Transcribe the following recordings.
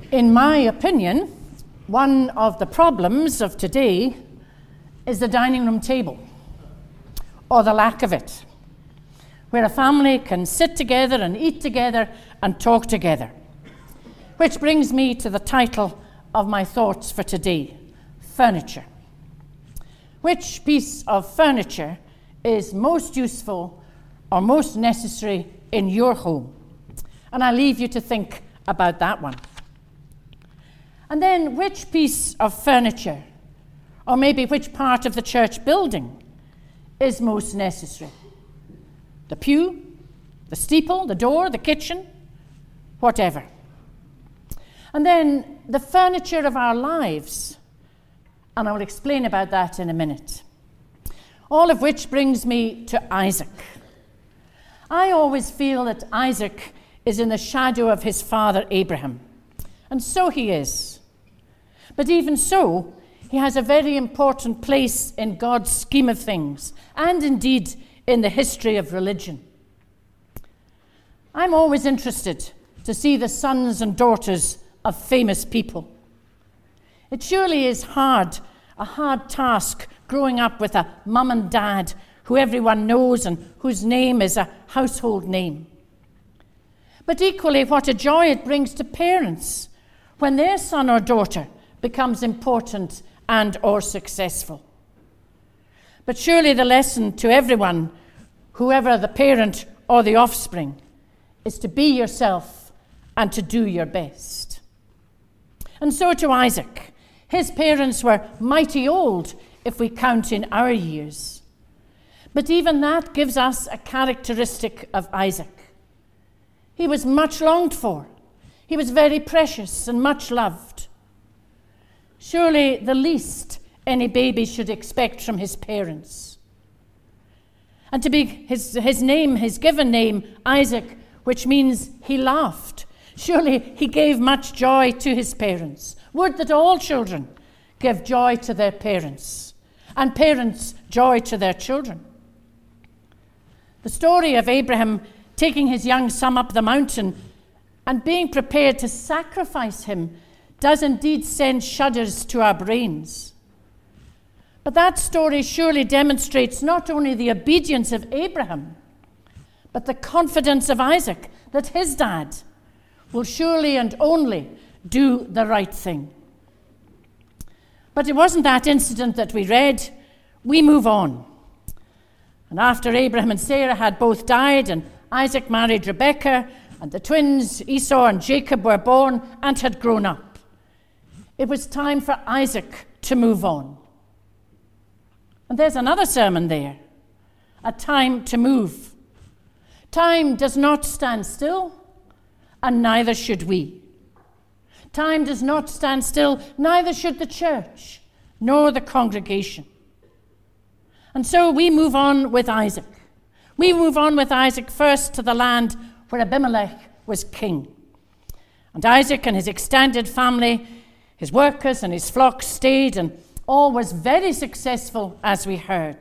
In my opinion, one of the problems of today is the dining room table, or the lack of it, where a family can sit together and eat together and talk together. Which brings me to the title of my thoughts for today, furniture. Which piece of furniture is most useful or most necessary in your home? And I leave you to think about that one. And then, which piece of furniture, or maybe which part of the church building, is most necessary? The pew, the steeple, the door, the kitchen, whatever. And then the furniture of our lives, and I will explain about that in a minute. All of which brings me to Isaac. I always feel that Isaac is in the shadow of his father Abraham, and so he is. But even so, he has a very important place in God's scheme of things, and indeed in the history of religion. I'm always interested to see the sons and daughters of famous people. It surely is a hard task growing up with a mum and dad who everyone knows and whose name is a household name. But equally, what a joy it brings to parents when their son or daughter becomes important and or successful. But surely the lesson to everyone, whoever the parent or the offspring, is to be yourself and to do your best. And so to Isaac. His parents were mighty old if we count in our years. But even that gives us a characteristic of Isaac. He was much longed for. He was very precious and much loved. Surely the least any baby should expect from his parents. And to be his name, his given name, Isaac, which means he laughed. Surely he gave much joy to his parents. Would that all children give joy to their parents, and parents joy to their children. The story of Abraham taking his young son up the mountain and being prepared to sacrifice him does indeed send shudders to our brains. But that story surely demonstrates not only the obedience of Abraham, but the confidence of Isaac that his dad will surely and only do the right thing. But it wasn't that incident that we read. We move on. And after Abraham and Sarah had both died, and Isaac married Rebekah, and the twins Esau and Jacob were born and had grown up, it was time for Isaac to move on. And there's another sermon there. A time to move. Time does not stand still, and neither should we. Time does not stand still, neither should the church, nor the congregation. And so we move on with Isaac. We move on with Isaac first to the land where Abimelech was king. And Isaac and his extended family, his workers and his flocks stayed, and all was very successful, as we heard.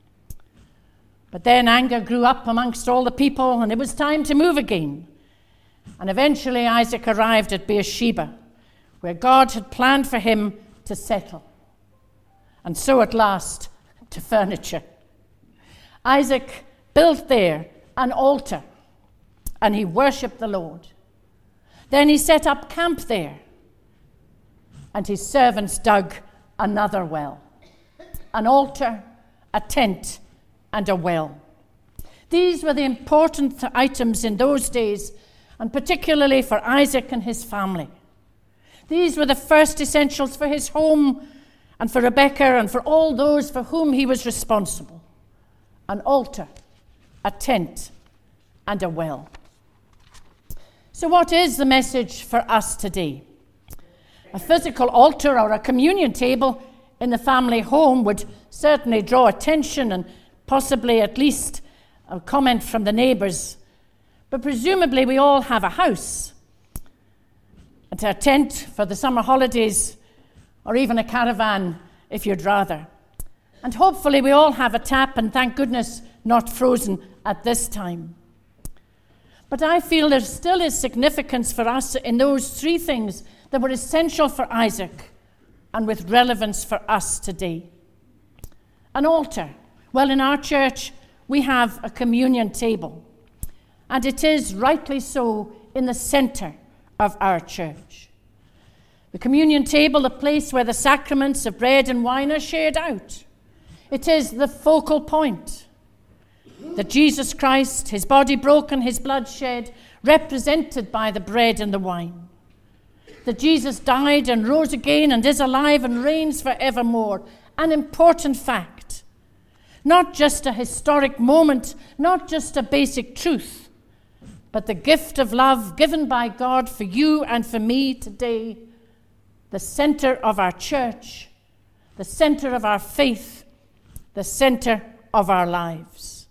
But then anger grew up amongst all the people, and it was time to move again. And eventually Isaac arrived at Beersheba, where God had planned for him to settle. And so at last to furniture. Isaac built there an altar, and he worshipped the Lord. Then he set up camp there, and his servants dug another well. An altar, a tent, and a well. These were the important items in those days, and particularly for Isaac and his family. These were the first essentials for his home and for Rebekah and for all those for whom he was responsible. An altar, a tent, and a well. So what is the message for us today? A physical altar or a communion table in the family home would certainly draw attention and possibly at least a comment from the neighbours. But presumably we all have a house, and a tent for the summer holidays, or even a caravan if you'd rather. And hopefully we all have a tap, and thank goodness not frozen at this time. But I feel there still is significance for us in those three things that were essential for Isaac and with relevance for us today. An altar. Well, in our church, we have a communion table, and it is rightly so in the center of our church. The communion table, the place where the sacraments of bread and wine are shared out. It is the focal point that Jesus Christ, his body broken, his blood shed, represented by the bread and the wine. That Jesus died and rose again and is alive and reigns forevermore. An important fact. Not just a historic moment, not just a basic truth, but the gift of love given by God for you and for me today, the center of our church, the center of our faith, the center of our lives.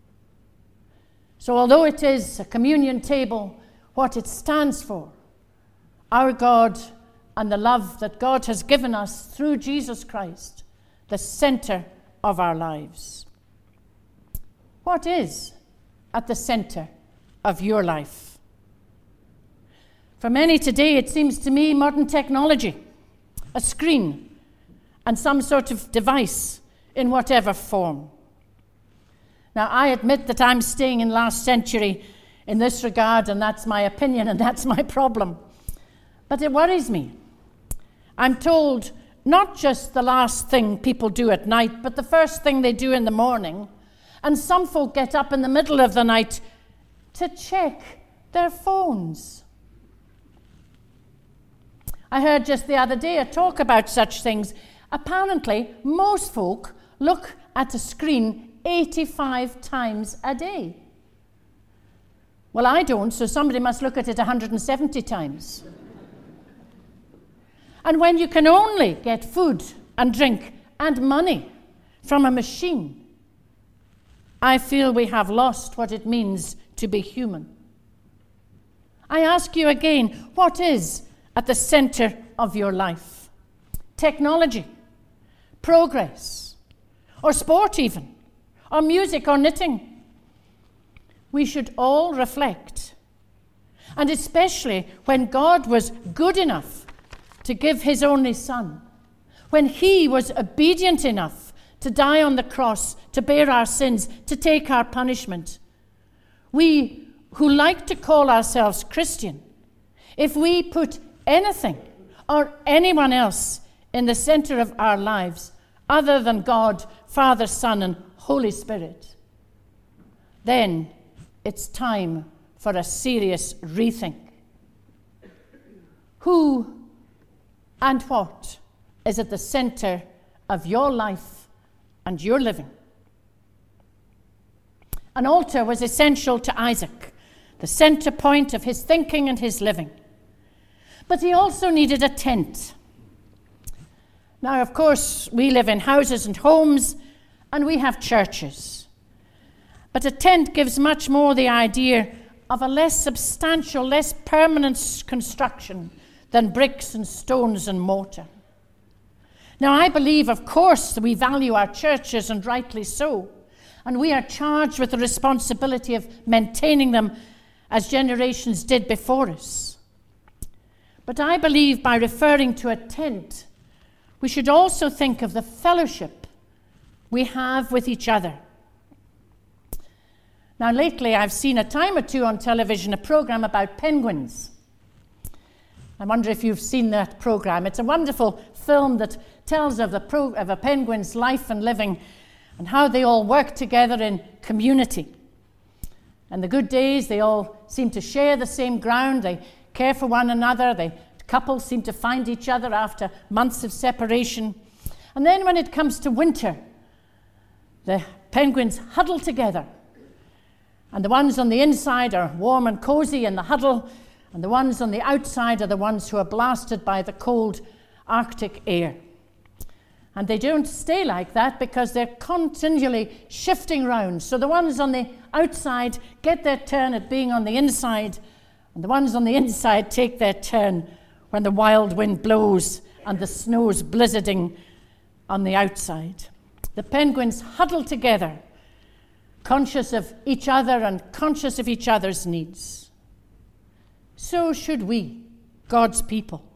So although it is a communion table, what it stands for, our God and the love that God has given us through Jesus Christ, the center of our lives. What is at the center of your life? For many today, it seems to me, modern technology, a screen, and some sort of device in whatever form. Now, I admit that I'm staying in last century in this regard, and that's my opinion, and that's my problem. But it worries me. I'm told not just the last thing people do at night, but the first thing they do in the morning. And some folk get up in the middle of the night to check their phones. I heard just the other day a talk about such things. Apparently, most folk look at a screen 85 times a day. Well, I don't, so somebody must look at it 170 times. And when you can only get food and drink and money from a machine, I feel we have lost what it means to be human. I ask you again, what is at the center of your life? Technology, progress, or sport even, or music or knitting? We should all reflect, and especially when God was good enough to give his only Son, when he was obedient enough to die on the cross, to bear our sins, to take our punishment. We who like to call ourselves Christian, if we put anything or anyone else in the center of our lives other than God, Father, Son, and Holy Spirit, then it's time for a serious rethink. Who and what is at the center of your life and your living? An altar was essential to Isaac, the center point of his thinking and his living. But he also needed a tent. Now, of course, we live in houses and homes, and we have churches. But a tent gives much more the idea of a less substantial, less permanent construction than bricks and stones and mortar. Now, I believe, of course, that we value our churches, and rightly so, and we are charged with the responsibility of maintaining them as generations did before us. But I believe by referring to a tent, we should also think of the fellowship we have with each other. Now, lately, I've seen a time or two on television a program about penguins. I wonder if you've seen that program. It's a wonderful film that tells of a penguin's life and living and how they all work together in community. And the good days, they all seem to share the same ground. They care for one another. Couples seem to find each other after months of separation. And then when it comes to winter, the penguins huddle together. And the ones on the inside are warm and cozy in the huddle, and the ones on the outside are the ones who are blasted by the cold Arctic air. And they don't stay like that because they're continually shifting round. So the ones on the outside get their turn at being on the inside, and the ones on the inside take their turn when the wild wind blows and the snow's blizzarding on the outside. The penguins huddle together conscious of each other and conscious of each other's needs. So should we, God's people.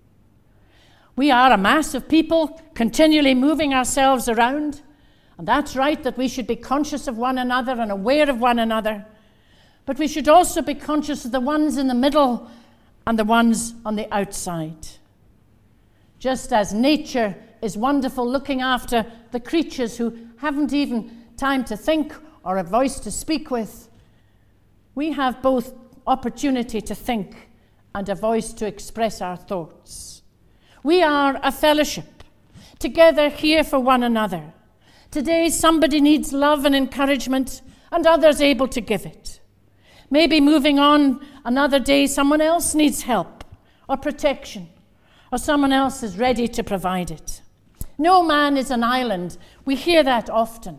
We are a mass of people continually moving ourselves around, and that's right that we should be conscious of one another and aware of one another, but we should also be conscious of the ones in the middle and the ones on the outside. Just as nature is wonderful, looking after the creatures who haven't even time to think or a voice to speak with, we have both opportunity to think and a voice to express our thoughts. We are a fellowship, together here for one another. Today somebody needs love and encouragement, and others able to give it. Maybe moving on another day, someone else needs help or protection, or someone else is ready to provide it. No man is an island. We hear that often.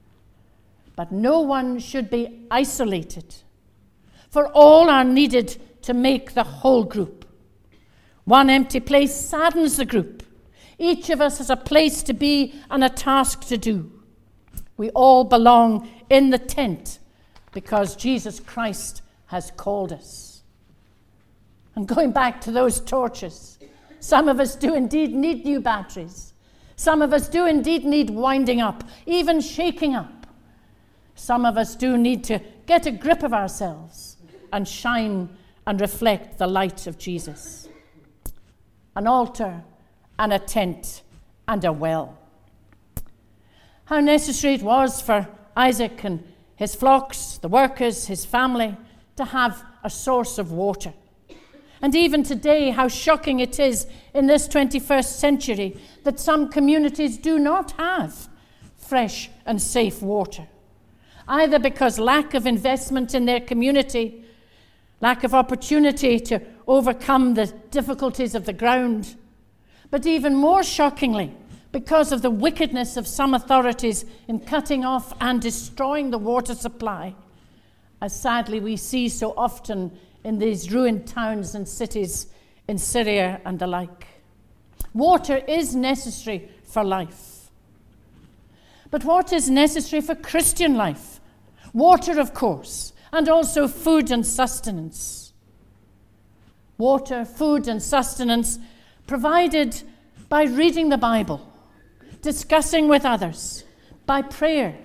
But no one should be isolated, for all are needed to make the whole group. One empty place saddens the group. Each of us has a place to be and a task to do. We all belong in the tent because Jesus Christ has called us. And going back to those torches, some of us do indeed need new batteries. Some of us do indeed need winding up, even shaking up. Some of us do need to get a grip of ourselves and shine and reflect the light of Jesus. An altar and a tent and a well. How necessary it was for Isaac and his flocks, the workers, his family, to have a source of water. And even today, how shocking it is in this 21st century that some communities do not have fresh and safe water, either because lack of investment in their community, lack of opportunity to overcome the difficulties of the ground, but even more shockingly, because of the wickedness of some authorities in cutting off and destroying the water supply, as sadly we see so often in these ruined towns and cities in Syria and the like. Water is necessary for life. But what is necessary for Christian life? Water, of course, and also food and sustenance. Water, food, and sustenance provided by reading the Bible, discussing with others, by prayer,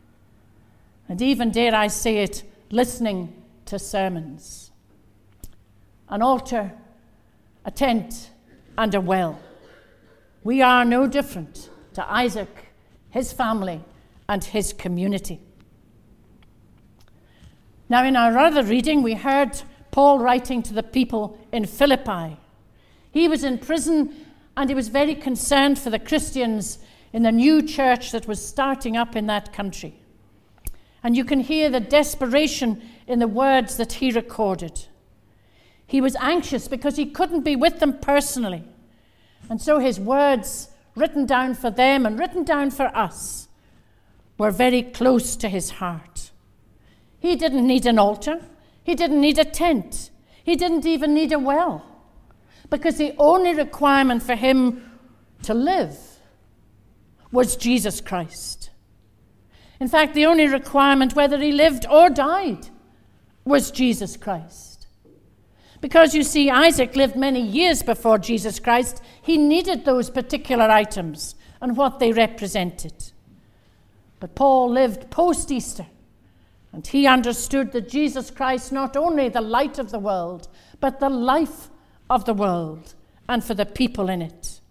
and even, dare I say it, listening to sermons. An altar, a tent, and a well. We are no different to Isaac, his family, and his community. Now, in our other reading, we heard Paul writing to the people in Philippi. He was in prison, and he was very concerned for the Christians in the new church that was starting up in that country. And you can hear the desperation in the words that he recorded. He was anxious because he couldn't be with them personally. And so his words, written down for them and written down for us, were very close to his heart. He didn't need an altar. He didn't need a tent. He didn't even need a well, because the only requirement for him to live was Jesus Christ. In fact, the only requirement, whether he lived or died, was Jesus Christ. Because you see, Isaac lived many years before Jesus Christ. He needed those particular items and what they represented. But Paul lived post-Easter, and he understood that Jesus Christ, not only the light of the world, but the life of the world and for the people in it.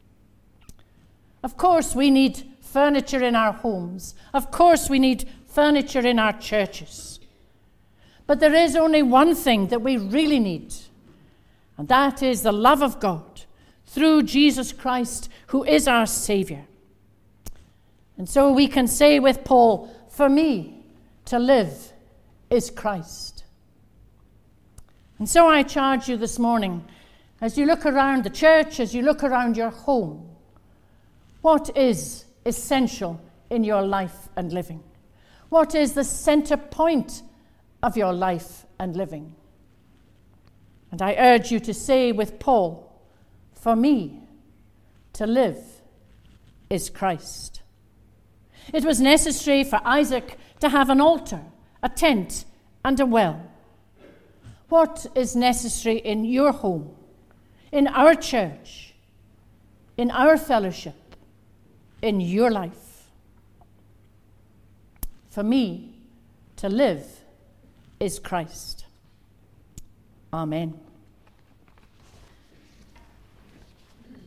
Of course, we need furniture in our homes. Of course, we need furniture in our churches. But there is only one thing that we really need, and that is the love of God through Jesus Christ, who is our Savior. And so we can say with Paul, for me to live is Christ. And so I charge you this morning, as you look around the church, as you look around your home, what is essential in your life and living? What is the center point of your life and living? And I urge you to say with Paul, for me to live is Christ. It was necessary for Isaac to have an altar, a tent, and a well? What is necessary in your home, in our church, in our fellowship, in your life? For me, to live is Christ. Amen.